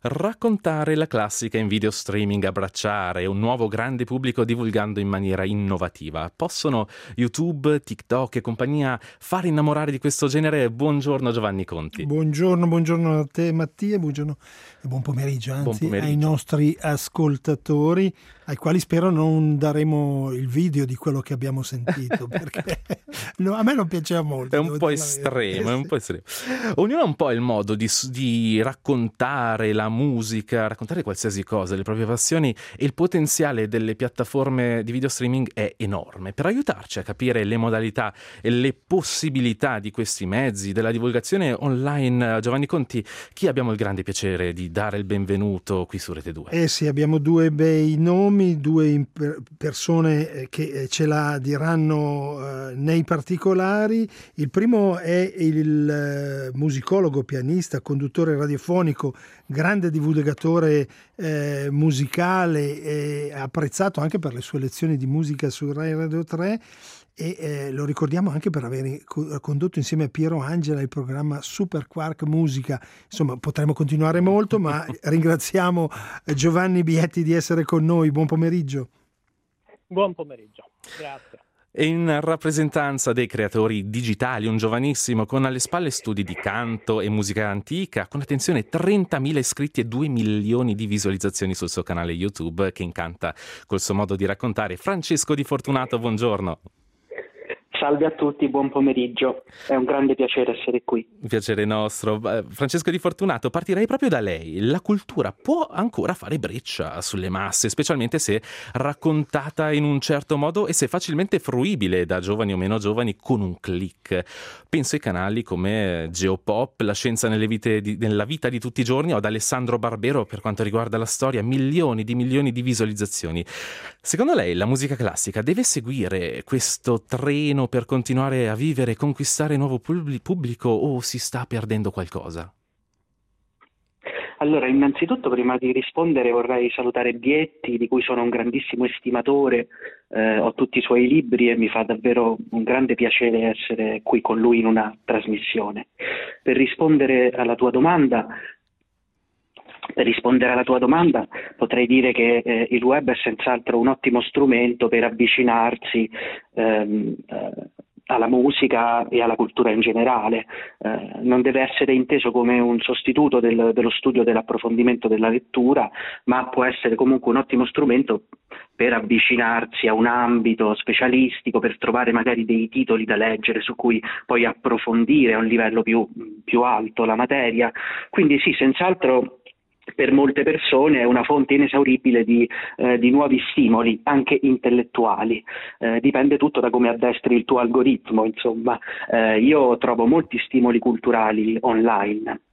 Raccontare la classica in video streaming, abbracciare un nuovo grande pubblico divulgando in maniera innovativa. Possono YouTube, TikTok e compagnia far innamorare di questo genere? Buongiorno Giovanni Conti. Buongiorno a te Mattia, buongiorno e buon pomeriggio, Buon anzi, pomeriggio. ai nostri ascoltatori, ai quali spero non daremo il video di quello che abbiamo sentito, perché a me non piaceva molto. È un po' estremo, è un po' estremo. Ognuno ha un po' il modo di raccontare la musica, raccontare qualsiasi cosa, le proprie passioni, e il potenziale delle piattaforme di video streaming è enorme. Per aiutarci a capire le modalità e le possibilità di questi mezzi, della divulgazione online, Giovanni Conti, chi abbiamo il grande piacere di dare il benvenuto qui su Rete 2? Sì, abbiamo due bei nomi, persone che ce la diranno nei particolari. Il primo è il musicologo, pianista, conduttore radiofonico, grande divulgatore musicale, apprezzato anche per le sue lezioni di musica su Rai Radio 3. E lo ricordiamo anche per aver condotto insieme a Piero Angela il programma Super Quark Musica. Insomma, potremmo continuare molto, ma ringraziamo Giovanni Bietti di essere con noi. Buon pomeriggio. Buon pomeriggio, grazie. E in rappresentanza dei creatori digitali, un giovanissimo con alle spalle studi di canto e musica antica, con attenzione 30.000 iscritti e 2 milioni di visualizzazioni sul suo canale YouTube, che incanta col suo modo di raccontare. Francesco Di Fortunato, buongiorno. Salve a tutti, buon pomeriggio. È un grande piacere essere qui. Piacere nostro. Francesco Di Fortunato, partirei proprio da lei. La cultura può ancora fare breccia sulle masse, specialmente se raccontata in un certo modo e se facilmente fruibile da giovani o meno giovani con un click. Penso ai canali come Geopop, La scienza nella vita di tutti i giorni, o ad Alessandro Barbero per quanto riguarda la storia, milioni di visualizzazioni. Secondo lei la musica classica deve seguire questo treno per continuare a vivere e conquistare nuovo pubblico, o si sta perdendo qualcosa? Allora, innanzitutto, prima di rispondere, vorrei salutare Bietti, di cui sono un grandissimo estimatore. Ho tutti i suoi libri e mi fa davvero un grande piacere essere qui con lui in una trasmissione. Per rispondere alla tua domanda, potrei dire che il web è senz'altro un ottimo strumento per avvicinarsi alla musica e alla cultura in generale. Non deve essere inteso come un sostituto dello studio, dell'approfondimento della lettura, ma può essere comunque un ottimo strumento per avvicinarsi a un ambito specialistico, per trovare magari dei titoli da leggere su cui poi approfondire a un livello più alto la materia. Quindi sì, senz'altro per molte persone è una fonte inesauribile di nuovi stimoli, anche intellettuali. Dipende tutto da come addestri il tuo algoritmo, insomma. Io trovo molti stimoli culturali online.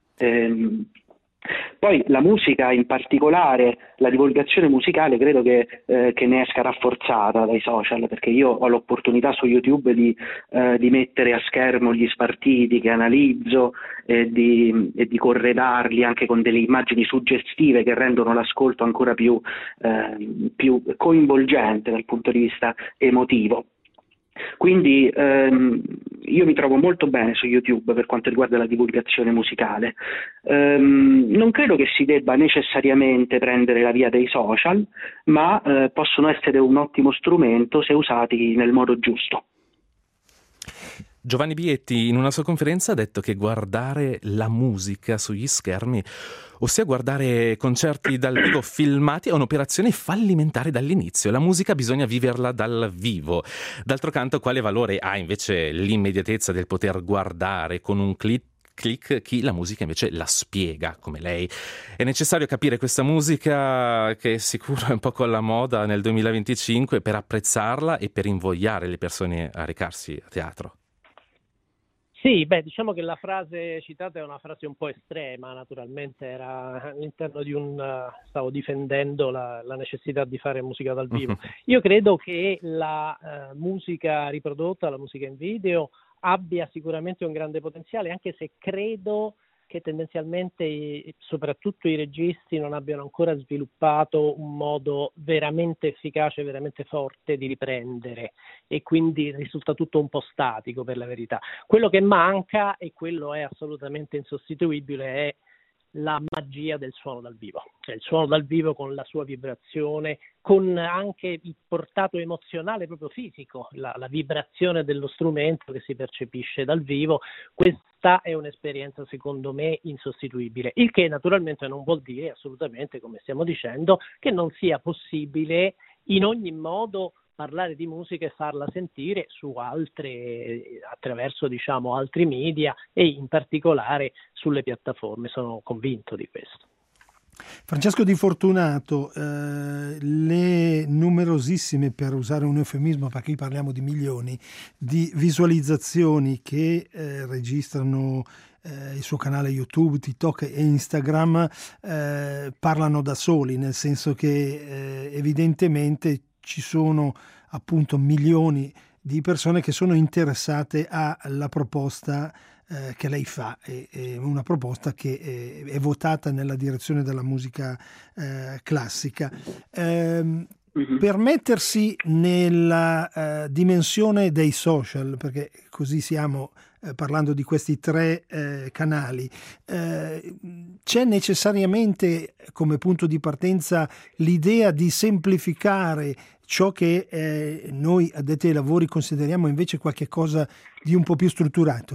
Poi la musica, in particolare la divulgazione musicale, credo che ne esca rafforzata dai social, perché io ho l'opportunità su YouTube di mettere a schermo gli spartiti che analizzo e di corredarli anche con delle immagini suggestive che rendono l'ascolto ancora più coinvolgente dal punto di vista emotivo. Quindi io mi trovo molto bene su YouTube per quanto riguarda la divulgazione musicale. Non credo che si debba necessariamente prendere la via dei social, ma possono essere un ottimo strumento se usati nel modo giusto. Giovanni Bietti in una sua conferenza ha detto che guardare la musica sugli schermi, ossia guardare concerti dal vivo filmati, è un'operazione fallimentare dall'inizio. La musica bisogna viverla dal vivo. D'altro canto, quale valore ha invece l'immediatezza del poter guardare con un click chi la musica invece la spiega, come lei? È necessario capire questa musica, che è sicuro è un po' alla moda nel 2025, per apprezzarla e per invogliare le persone a recarsi a teatro. Sì, diciamo che la frase citata è una frase un po' estrema, naturalmente era all'interno di stavo difendendo la necessità di fare musica dal vivo. Io credo che la musica riprodotta, la musica in video, abbia sicuramente un grande potenziale, anche se credo che tendenzialmente soprattutto i registi non abbiano ancora sviluppato un modo veramente efficace, veramente forte di riprendere, e quindi risulta tutto un po' statico, per la verità. Quello che manca, e quello è assolutamente insostituibile, è la magia del suono dal vivo, cioè il suono dal vivo con la sua vibrazione, con anche il portato emozionale proprio fisico, la vibrazione dello strumento che si percepisce dal vivo. Questa è un'esperienza secondo me insostituibile, il che naturalmente non vuol dire assolutamente, come stiamo dicendo, che non sia possibile in ogni modo parlare di musica e farla sentire su attraverso diciamo altri media e in particolare sulle piattaforme. Sono convinto di questo. Francesco Di Fortunato, le numerosissime, per usare un eufemismo, perché qui parliamo di milioni, di visualizzazioni che registrano il suo canale YouTube, TikTok e Instagram parlano da soli, nel senso che evidentemente ci sono appunto milioni di persone che sono interessate alla proposta che lei fa, è una proposta che è votata nella direzione della musica classica. Per mettersi nella dimensione dei social, perché così siamo parlando di questi tre canali, c'è necessariamente come punto di partenza l'idea di semplificare ciò che noi addetti ai lavori consideriamo invece qualche cosa di un po' più strutturato?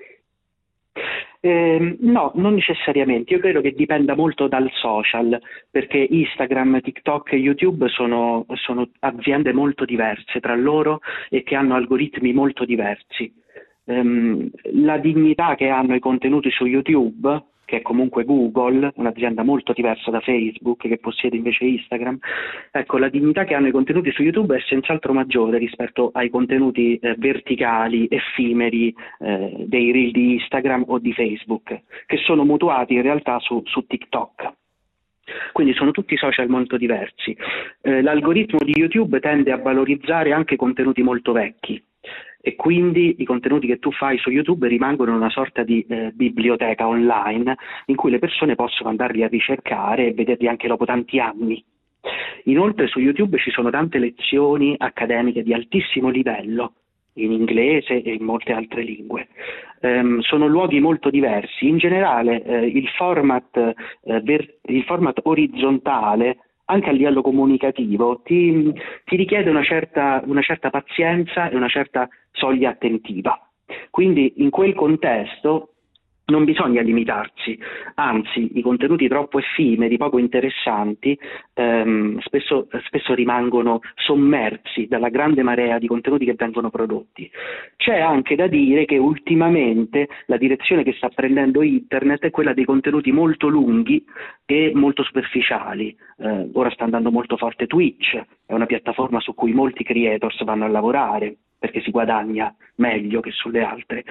No, non necessariamente. Io credo che dipenda molto dal social, perché Instagram, TikTok e YouTube sono aziende molto diverse tra loro e che hanno algoritmi molto diversi. La dignità che hanno i contenuti su YouTube, che è comunque Google, un'azienda molto diversa da Facebook che possiede invece Instagram, ecco, la dignità che hanno i contenuti su YouTube è senz'altro maggiore rispetto ai contenuti verticali, effimeri dei reel di Instagram o di Facebook, che sono mutuati in realtà su TikTok. Quindi sono tutti social molto diversi. L'algoritmo di YouTube tende a valorizzare anche contenuti molto vecchi, e quindi i contenuti che tu fai su YouTube rimangono una sorta di biblioteca online in cui le persone possono andarli a ricercare e vederli anche dopo tanti anni. Inoltre su YouTube ci sono tante lezioni accademiche di altissimo livello, in inglese e in molte altre lingue. Sono luoghi molto diversi. In generale il format orizzontale, anche a livello comunicativo, ti richiede una certa pazienza e una certa soglia attentiva. Quindi in quel contesto non bisogna limitarsi, anzi i contenuti troppo effimeri, poco interessanti, spesso rimangono sommersi dalla grande marea di contenuti che vengono prodotti. C'è anche da dire che ultimamente la direzione che sta prendendo Internet è quella dei contenuti molto lunghi e molto superficiali. Ora sta andando molto forte Twitch, è una piattaforma su cui molti creators vanno a lavorare perché si guadagna meglio che sulle altre.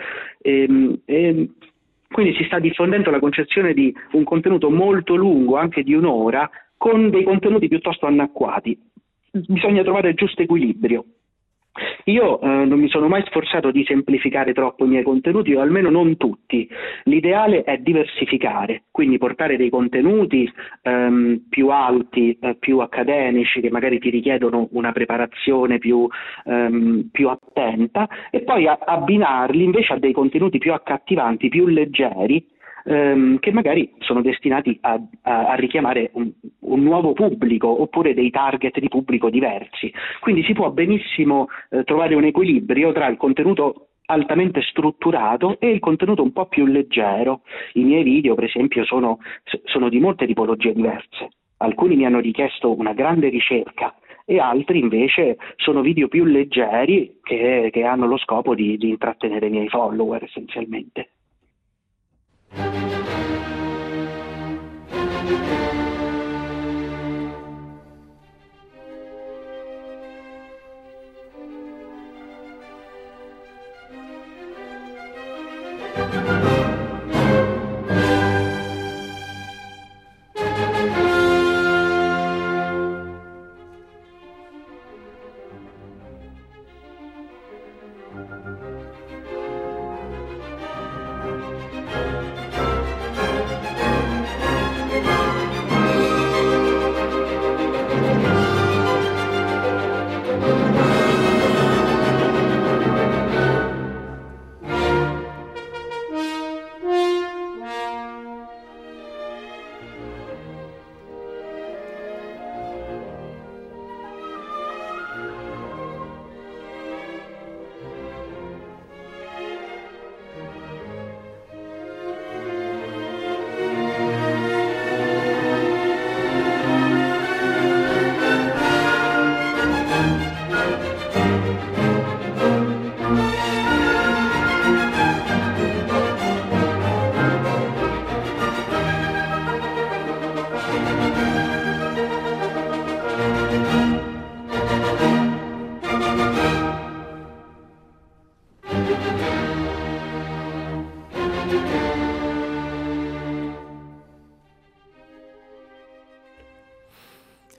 Quindi si sta diffondendo la concezione di un contenuto molto lungo, anche di un'ora, con dei contenuti piuttosto annacquati. Bisogna trovare il giusto equilibrio. Io non mi sono mai sforzato di semplificare troppo i miei contenuti, o almeno non tutti. L'ideale è diversificare, quindi portare dei contenuti più alti, più accademici, che magari ti richiedono una preparazione più attenta, e poi abbinarli invece a dei contenuti più accattivanti, più leggeri, che magari sono destinati a richiamare un nuovo pubblico oppure dei target di pubblico diversi. Quindi si può benissimo trovare un equilibrio tra il contenuto altamente strutturato e il contenuto un po' più leggero. I miei video, per esempio, sono di molte tipologie diverse. Alcuni mi hanno richiesto una grande ricerca e altri invece sono video più leggeri che hanno lo scopo di intrattenere i miei follower essenzialmente.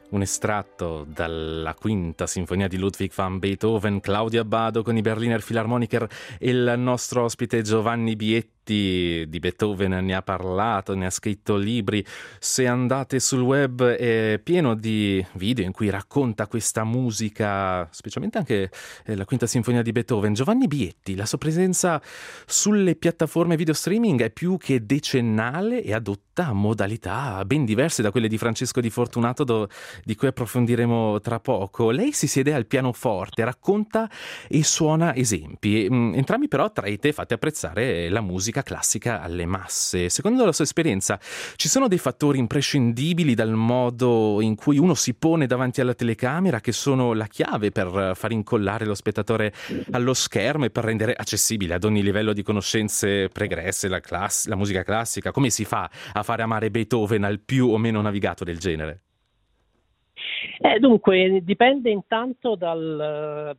Un estratto dalla quinta sinfonia di Ludwig van Beethoven, Claudia Abbado con i Berliner Philharmoniker e il nostro ospite Giovanni Bietti. Di Beethoven ne ha parlato, ne ha scritto libri. Se andate sul web è pieno di video in cui racconta questa musica, specialmente anche la quinta sinfonia di Beethoven. Giovanni Bietti, la sua presenza sulle piattaforme video streaming è più che decennale e adotta modalità ben diverse da quelle di Francesco Di Fortunato, di cui approfondiremo tra poco. Lei si siede al pianoforte, racconta e suona esempi. Entrambi però traete e fate apprezzare la musica classica alle masse. Secondo la sua esperienza, ci sono dei fattori imprescindibili dal modo in cui uno si pone davanti alla telecamera che sono la chiave per far incollare lo spettatore allo schermo e per rendere accessibile ad ogni livello di conoscenze pregresse la musica classica? Come si fa a fare amare Beethoven al più o meno navigato del genere? Dunque, dipende intanto dal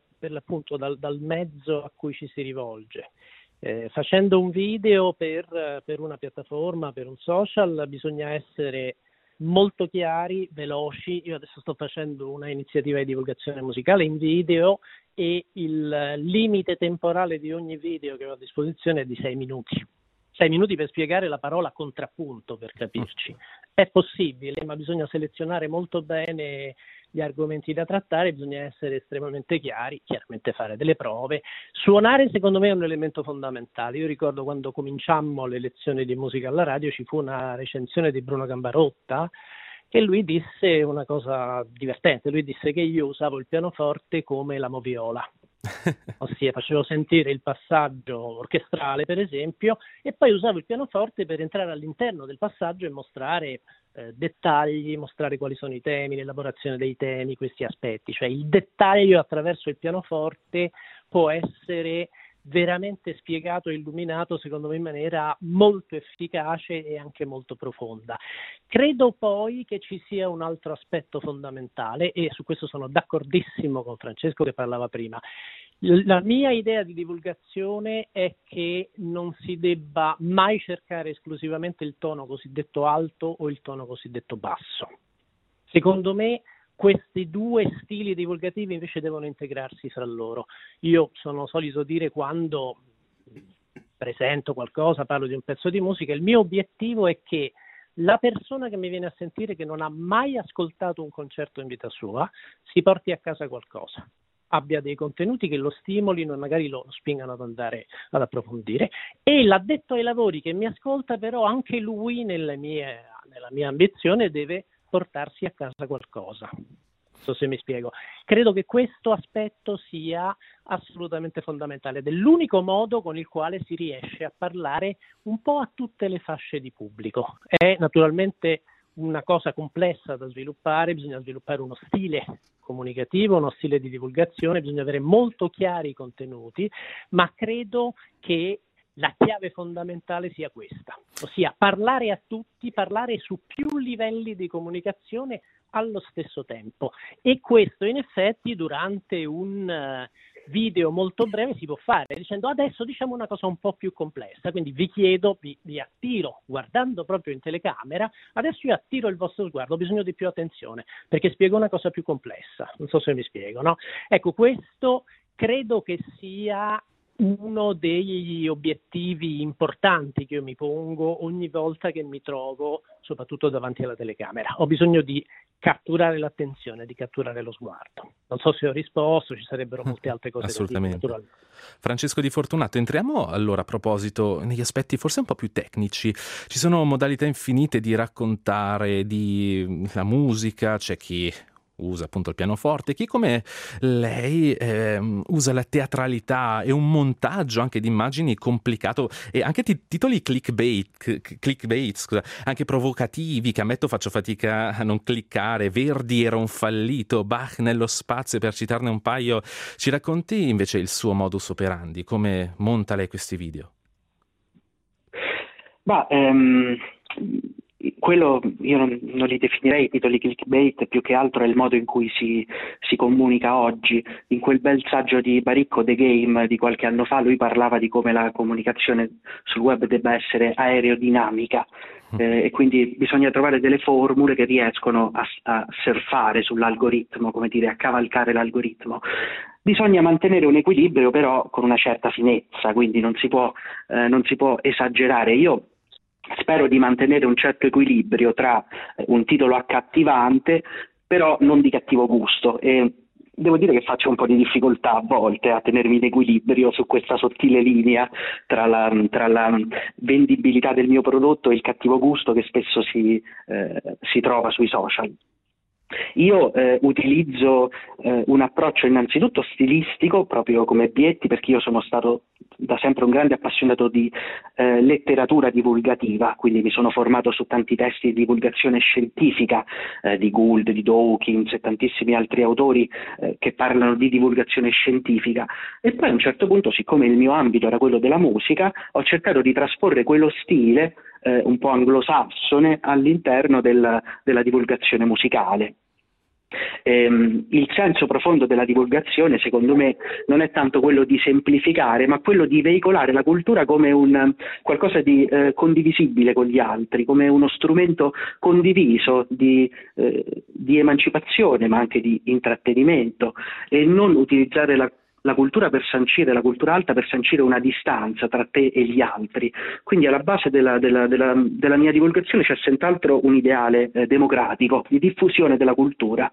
mezzo a cui ci si rivolge. Facendo un video per una piattaforma, per un social, bisogna essere molto chiari, veloci. Io adesso sto facendo una iniziativa di divulgazione musicale in video e il limite temporale di ogni video che ho a disposizione è di 6 minuti. 6 minuti per spiegare la parola contrappunto, per capirci. È possibile, ma bisogna selezionare molto bene gli argomenti da trattare, bisogna essere estremamente chiari, chiaramente fare delle prove. Suonare secondo me è un elemento fondamentale. Io ricordo quando cominciammo le lezioni di musica alla radio ci fu una recensione di Bruno Gambarotta e lui disse una cosa divertente, lui disse che io usavo il pianoforte come la moviola. Ossia facevo sentire il passaggio orchestrale per esempio e poi usavo il pianoforte per entrare all'interno del passaggio e mostrare dettagli, mostrare quali sono i temi, l'elaborazione dei temi, questi aspetti, cioè il dettaglio attraverso il pianoforte può essere veramente spiegato e illuminato secondo me in maniera molto efficace e anche molto profonda. Credo poi che ci sia un altro aspetto fondamentale e su questo sono d'accordissimo con Francesco che parlava prima. La mia idea di divulgazione è che non si debba mai cercare esclusivamente il tono cosiddetto alto o il tono cosiddetto basso. Secondo me questi due stili divulgativi invece devono integrarsi fra loro. Io sono solito dire quando presento qualcosa, parlo di un pezzo di musica, il mio obiettivo è che la persona che mi viene a sentire che non ha mai ascoltato un concerto in vita sua si porti a casa qualcosa, abbia dei contenuti che lo stimolino e magari lo spingano ad andare ad approfondire, e l'addetto ai lavori che mi ascolta però anche lui nella mia ambizione deve portarsi a casa qualcosa. Non so se mi spiego. Credo che questo aspetto sia assolutamente fondamentale ed è l'unico modo con il quale si riesce a parlare un po' a tutte le fasce di pubblico. È naturalmente una cosa complessa da sviluppare, bisogna sviluppare uno stile comunicativo, uno stile di divulgazione, bisogna avere molto chiari i contenuti, ma credo che la chiave fondamentale sia questa, ossia parlare a tutti, parlare su più livelli di comunicazione allo stesso tempo, e questo in effetti durante un video molto breve si può fare dicendo adesso diciamo una cosa un po' più complessa, quindi vi chiedo, vi attiro guardando proprio in telecamera, adesso io attiro il vostro sguardo, ho bisogno di più attenzione perché spiego una cosa più complessa, non so se mi spiego, no? Ecco, questo credo che sia uno degli obiettivi importanti che io mi pongo ogni volta che mi trovo soprattutto davanti alla telecamera. Ho bisogno di catturare l'attenzione, di catturare lo sguardo. Non so se ho risposto, ci sarebbero molte altre cose assolutamente. Da dire, naturalmente. Francesco Di Fortunato, entriamo allora a proposito negli aspetti forse un po' più tecnici. Ci sono modalità infinite di raccontare la musica, c'è chi usa appunto il pianoforte, chi come lei usa la teatralità e un montaggio anche di immagini complicato e anche titoli clickbait, scusa, anche provocativi che ammetto faccio fatica a non cliccare. Verdi era un fallito, Bach nello spazio, per citarne un paio. Ci racconti invece il suo modus operandi, come monta lei questi video? quello io non li definirei titoli clickbait, più che altro è il modo in cui si comunica oggi. In quel bel saggio di Baricco, The Game, di qualche anno fa, lui parlava di come la comunicazione sul web debba essere aerodinamica, e quindi bisogna trovare delle formule che riescono a surfare sull'algoritmo, come dire, a cavalcare l'algoritmo. Bisogna mantenere un equilibrio però con una certa finezza, quindi non si può esagerare. Io spero di mantenere un certo equilibrio tra un titolo accattivante, però non di cattivo gusto, e devo dire che faccio un po' di difficoltà a volte a tenermi in equilibrio su questa sottile linea tra la vendibilità del mio prodotto e il cattivo gusto che spesso si trova sui social. Io utilizzo un approccio innanzitutto stilistico, proprio come Bietti, perché io sono stato da sempre un grande appassionato di letteratura divulgativa, quindi mi sono formato su tanti testi di divulgazione scientifica, di Gould, di Dawkins e tantissimi altri autori che parlano di divulgazione scientifica, e poi a un certo punto, siccome il mio ambito era quello della musica, ho cercato di trasporre quello stile un po' anglosassone all'interno della divulgazione musicale. Il senso profondo della divulgazione, secondo me, non è tanto quello di semplificare, ma quello di veicolare la cultura come un qualcosa di condivisibile con gli altri, come uno strumento condiviso di emancipazione, ma anche di intrattenimento, e non utilizzare la cultura per sancire, la cultura alta per sancire una distanza tra te e gli altri. Quindi alla base della mia divulgazione c'è senz'altro un ideale democratico, di diffusione della cultura.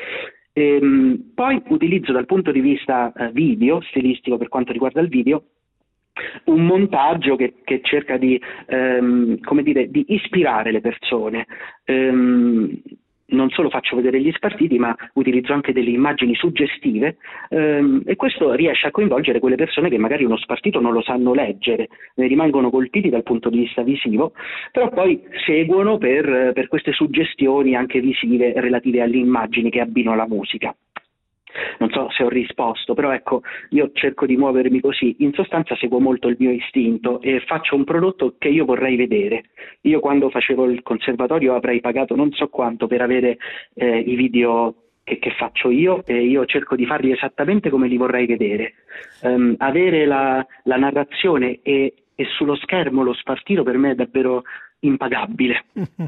Poi utilizzo dal punto di vista video, stilistico per quanto riguarda il video, un montaggio che cerca di ispirare le persone. Non solo faccio vedere gli spartiti, ma utilizzo anche delle immagini suggestive, e questo riesce a coinvolgere quelle persone che magari uno spartito non lo sanno leggere, ne rimangono colpiti dal punto di vista visivo, però poi seguono per queste suggestioni anche visive relative alle immagini che abbino alla musica. Non so se ho risposto, però ecco, io cerco di muovermi così. In sostanza seguo molto il mio istinto e faccio un prodotto che io vorrei vedere. Io quando facevo il conservatorio avrei pagato non so quanto per avere i video che faccio io, e io cerco di farli esattamente come li vorrei vedere. Avere la narrazione e sullo schermo lo spartito per me è davvero impagabile.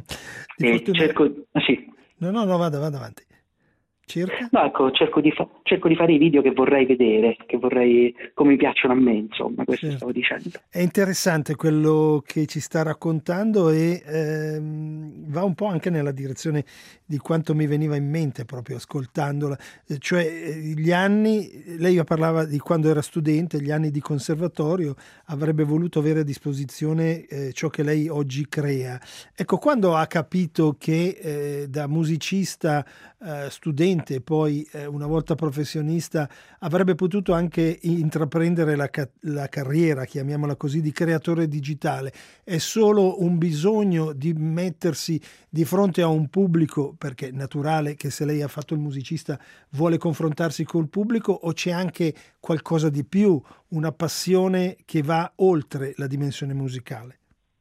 Sì. No, vado avanti. Circa? No, ecco, cerco di fare i video che vorrei vedere, come mi piacciono a me, insomma, questo certo. Stavo dicendo. È interessante quello che ci sta raccontando, e va un po' anche nella direzione di quanto mi veniva in mente proprio ascoltandola, cioè gli anni, lei parlava di quando era studente, gli anni di conservatorio, avrebbe voluto avere a disposizione ciò che lei oggi crea. Ecco, quando ha capito che da musicista studente, poi una volta professionista, avrebbe potuto anche intraprendere la carriera, chiamiamola così, di creatore digitale, è solo un bisogno di mettersi di fronte a un pubblico, perché è naturale che se lei ha fatto il musicista vuole confrontarsi col pubblico, o c'è anche qualcosa di più, una passione che va oltre la dimensione musicale?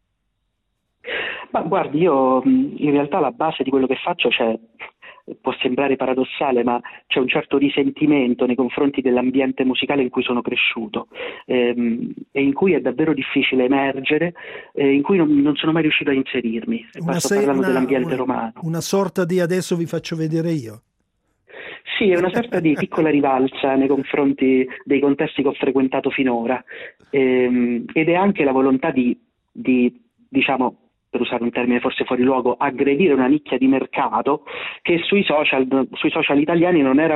Ma guardi, io in realtà la base di quello che faccio può sembrare paradossale, ma c'è un certo risentimento nei confronti dell'ambiente musicale in cui sono cresciuto, e in cui è davvero difficile emergere, in cui non sono mai riuscito a inserirmi. Sto parlando dell'ambiente romano. Una sorta di adesso vi faccio vedere io. Sì, è una sorta di piccola rivalsa nei confronti dei contesti che ho frequentato finora, ed è anche la volontà di diciamo, per usare un termine forse fuori luogo, aggredire una nicchia di mercato che sui social italiani non era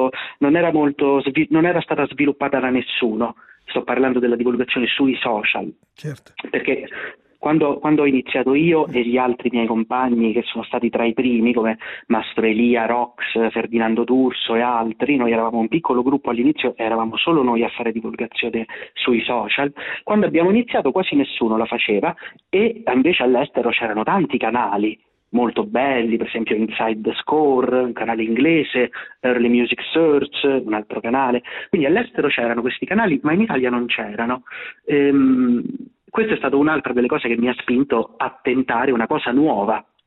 stata sviluppata da nessuno. Sto parlando della divulgazione sui social. Certo. Perché quando ho iniziato io e gli altri miei compagni, che sono stati tra i primi, come Mastro Elia, Rox, Ferdinando D'Urso e altri, noi eravamo un piccolo gruppo all'inizio, eravamo solo noi a fare divulgazione sui social. Quando abbiamo iniziato quasi nessuno la faceva, e invece all'estero c'erano tanti canali molto belli, per esempio Inside the Score, un canale inglese, Early Music Search, un altro canale. Quindi all'estero c'erano questi canali, ma in Italia non c'erano. Questa è stata un'altra delle cose che mi ha spinto a tentare una cosa nuova,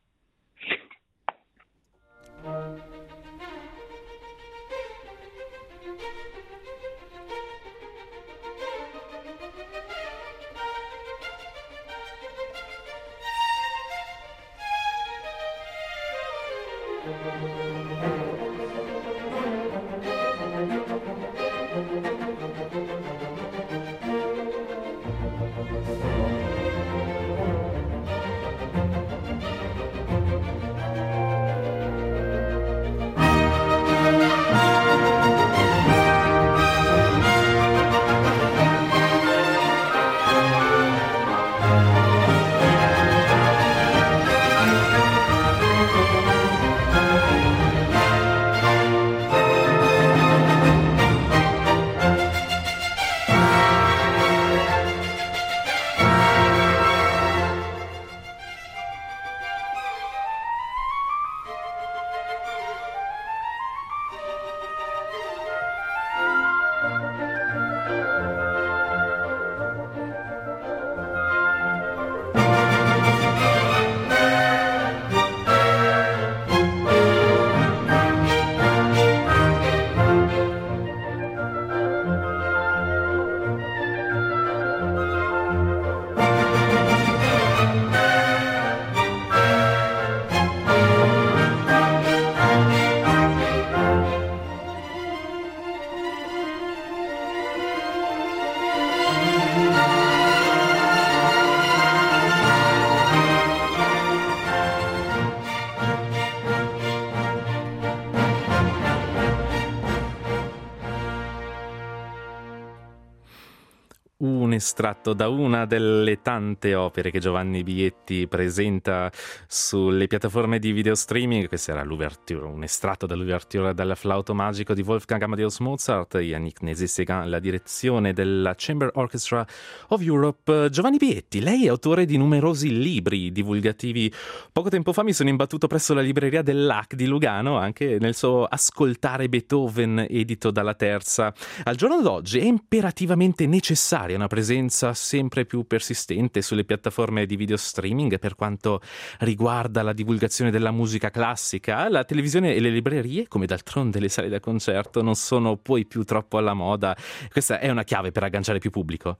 Un estratto da una delle tante opere che Giovanni Bietti presenta sulle piattaforme di video streaming. Questa era l'ouverture, un estratto dall'ouverture del Flauto Magico di Wolfgang Amadeus Mozart. Yannick Nézet-Séguin, la direzione della Chamber Orchestra of Europe. Giovanni Bietti, lei è autore di numerosi libri divulgativi. Poco tempo fa mi sono imbattuto presso la libreria dell'AC di Lugano, anche nel suo Ascoltare Beethoven, edito dalla Terza. Al giorno d'oggi è imperativamente necessaria una presenza sempre più persistente sulle piattaforme di video streaming per quanto riguarda la divulgazione della musica classica. La televisione e le librerie, come d'altronde le sale da concerto, non sono poi più troppo alla moda. Questa è una chiave per agganciare più pubblico?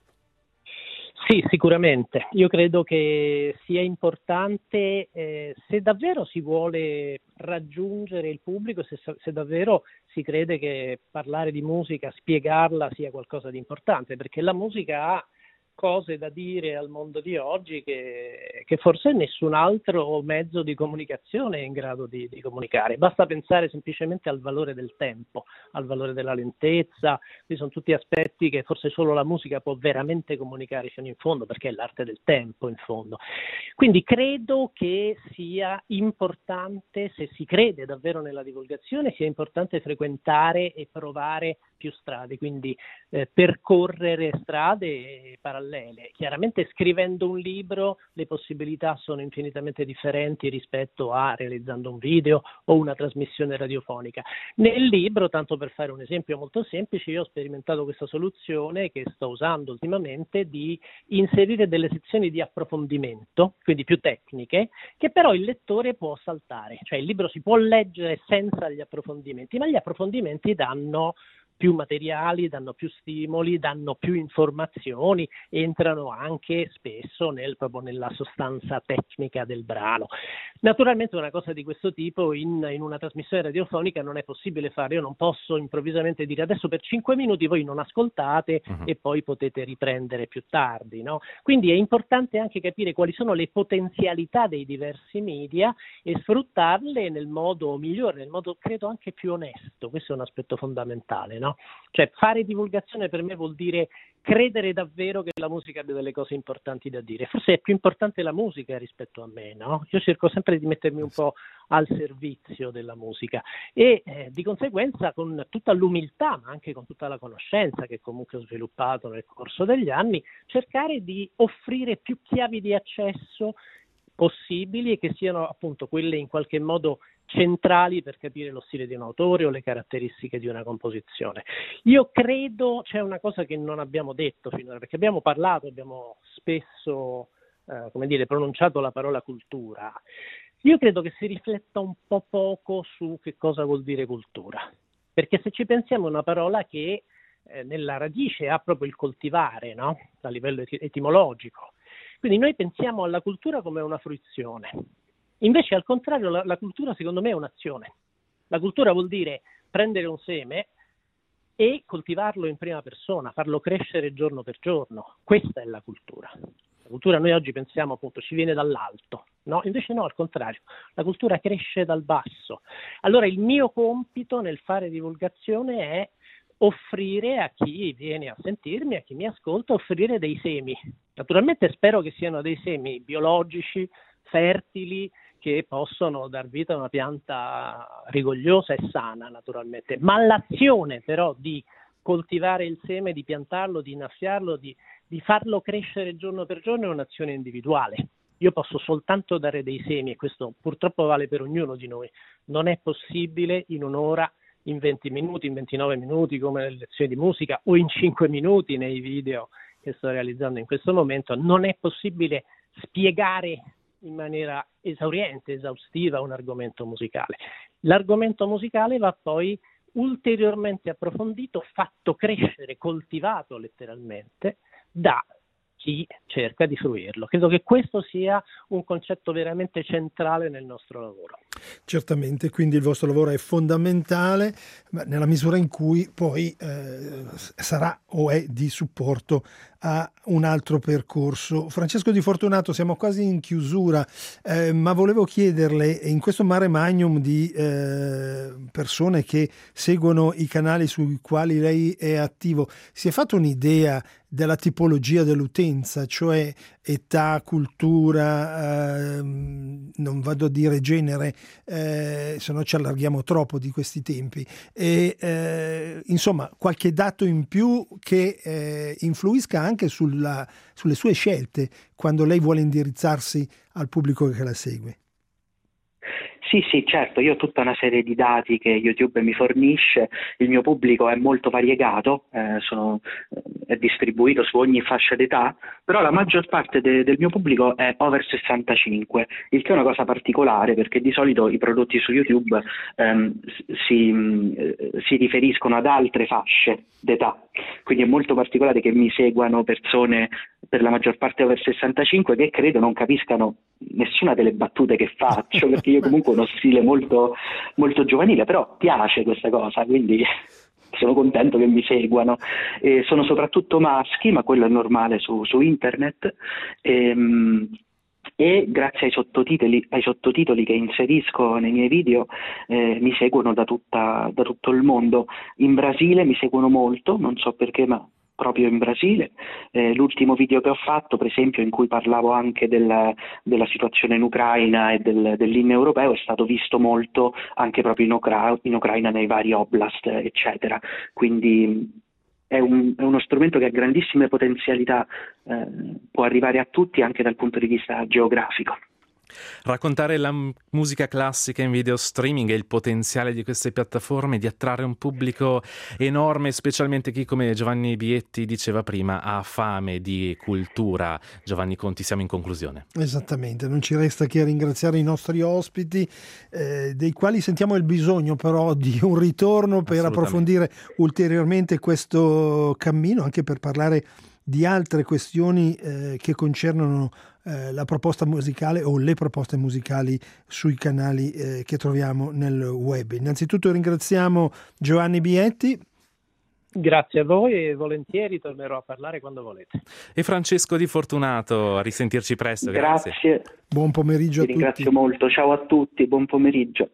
Sì, sicuramente. Io credo che sia importante, se davvero si vuole raggiungere il pubblico, se davvero si crede che parlare di musica, spiegarla sia qualcosa di importante, perché la musica ha cose da dire al mondo di oggi che forse nessun altro mezzo di comunicazione è in grado di comunicare. Basta pensare semplicemente al valore del tempo, al valore della lentezza. Questi sono tutti aspetti che forse solo la musica può veramente comunicare fino in fondo, perché è l'arte del tempo in fondo. Quindi credo che sia importante, se si crede davvero nella divulgazione, sia importante frequentare e provare più strade, quindi percorrere strade parallele. Chiaramente scrivendo un libro le possibilità sono infinitamente differenti rispetto a realizzando un video o una trasmissione radiofonica. Nel libro, tanto per fare un esempio molto semplice, io ho sperimentato questa soluzione che sto usando ultimamente di inserire delle sezioni di approfondimento, quindi più tecniche, che però il lettore può saltare, cioè il libro si può leggere senza gli approfondimenti, ma gli approfondimenti danno più materiali, danno più stimoli, danno più informazioni, entrano anche spesso proprio nella sostanza tecnica del brano. Naturalmente una cosa di questo tipo in una trasmissione radiofonica non è possibile fare. Io non posso improvvisamente dire adesso per 5 minuti voi non ascoltate e poi potete riprendere più tardi, no? Quindi è importante anche capire quali sono le potenzialità dei diversi media e sfruttarle nel modo migliore, nel modo credo anche più onesto. Questo è un aspetto fondamentale, no? Cioè fare divulgazione per me vuol dire credere davvero che la musica abbia delle cose importanti da dire. Forse è più importante la musica rispetto a me, no? Io cerco sempre di mettermi un po' al servizio della musica e di conseguenza con tutta l'umiltà, ma anche con tutta la conoscenza che comunque ho sviluppato nel corso degli anni, cercare di offrire più chiavi di accesso possibili e che siano appunto quelle in qualche modo centrali per capire lo stile di un autore o le caratteristiche di una composizione. Io credo c'è una cosa che non abbiamo detto finora, perché abbiamo spesso pronunciato la parola cultura. Io credo che si rifletta un po' poco su che cosa vuol dire cultura, perché se ci pensiamo è una parola che nella radice ha proprio il coltivare, no? A livello etimologico. Quindi noi pensiamo alla cultura come una fruizione. Invece al contrario la cultura secondo me è un'azione. La cultura vuol dire prendere un seme e coltivarlo in prima persona, farlo crescere giorno per giorno. Questa è la cultura. La cultura noi oggi pensiamo appunto ci viene dall'alto, no? Invece no, al contrario, la cultura cresce dal basso. Allora il mio compito nel fare divulgazione è offrire a chi viene a sentirmi, a chi mi ascolta, offrire dei semi. Naturalmente spero che siano dei semi biologici, fertili, che possono dar vita a una pianta rigogliosa e sana, naturalmente. Ma l'azione però di coltivare il seme, di piantarlo, di innaffiarlo, di farlo crescere giorno per giorno è un'azione individuale. Io posso soltanto dare dei semi e questo purtroppo vale per ognuno di noi. Non è possibile in un'ora, in 20 minuti, in 29 minuti come nelle lezioni di musica o in 5 minuti nei video che sto realizzando in questo momento, non è possibile spiegare in maniera esauriente, esaustiva un argomento musicale. L'argomento musicale va poi ulteriormente approfondito, fatto crescere, coltivato letteralmente da chi cerca di fruirlo. Credo che questo sia un concetto veramente centrale nel nostro lavoro. Certamente, quindi il vostro lavoro è fondamentale nella misura in cui poi sarà o è di supporto a un altro percorso. Francesco Di Fortunato, siamo quasi in chiusura, ma volevo chiederle, in questo mare magnum di persone che seguono i canali sui quali lei è attivo, si è fatto un'idea della tipologia dell'utenza, cioè età, cultura, non vado a dire genere, se no ci allarghiamo troppo di questi tempi, e insomma qualche dato in più che influisca anche sulle sue scelte quando lei vuole indirizzarsi al pubblico che la segue. Sì, certo, io ho tutta una serie di dati che YouTube mi fornisce, il mio pubblico è molto variegato, è distribuito su ogni fascia d'età, però la maggior parte del mio pubblico è over 65, il che è una cosa particolare perché di solito i prodotti su YouTube si riferiscono ad altre fasce d'età, quindi è molto particolare che mi seguano persone per la maggior parte over 65 che credo non capiscano nessuna delle battute che faccio, perché io comunque ho uno stile molto, molto giovanile, però piace questa cosa, quindi sono contento che mi seguano. Sono soprattutto maschi, ma quello è normale su internet. E grazie ai sottotitoli che inserisco nei miei video mi seguono da tutto il mondo. In Brasile mi seguono molto, non so perché, ma proprio in Brasile. L'ultimo video che ho fatto, per esempio, in cui parlavo anche della situazione in Ucraina e dell'inno europeo, è stato visto molto anche proprio in Ucraina, nei vari oblast, eccetera. Quindi è uno strumento che ha grandissime potenzialità, può arrivare a tutti anche dal punto di vista geografico. Raccontare la musica classica in video streaming e il potenziale di queste piattaforme di attrarre un pubblico enorme, specialmente chi, come Giovanni Bietti diceva prima, ha fame di cultura. Giovanni Conti, siamo in conclusione. Esattamente, non ci resta che ringraziare i nostri ospiti, dei quali sentiamo il bisogno però di un ritorno per approfondire ulteriormente questo cammino, anche per parlare di altre questioni che concernono la proposta musicale o le proposte musicali sui canali che troviamo nel web. Innanzitutto ringraziamo Giovanni Bietti. Grazie a voi e volentieri tornerò a parlare quando volete. E Francesco Di Fortunato, a risentirci presto. Grazie. Buon pomeriggio a tutti. Vi ringrazio molto, ciao a tutti, buon pomeriggio.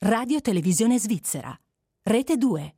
Radio Televisione Svizzera. Rete 2.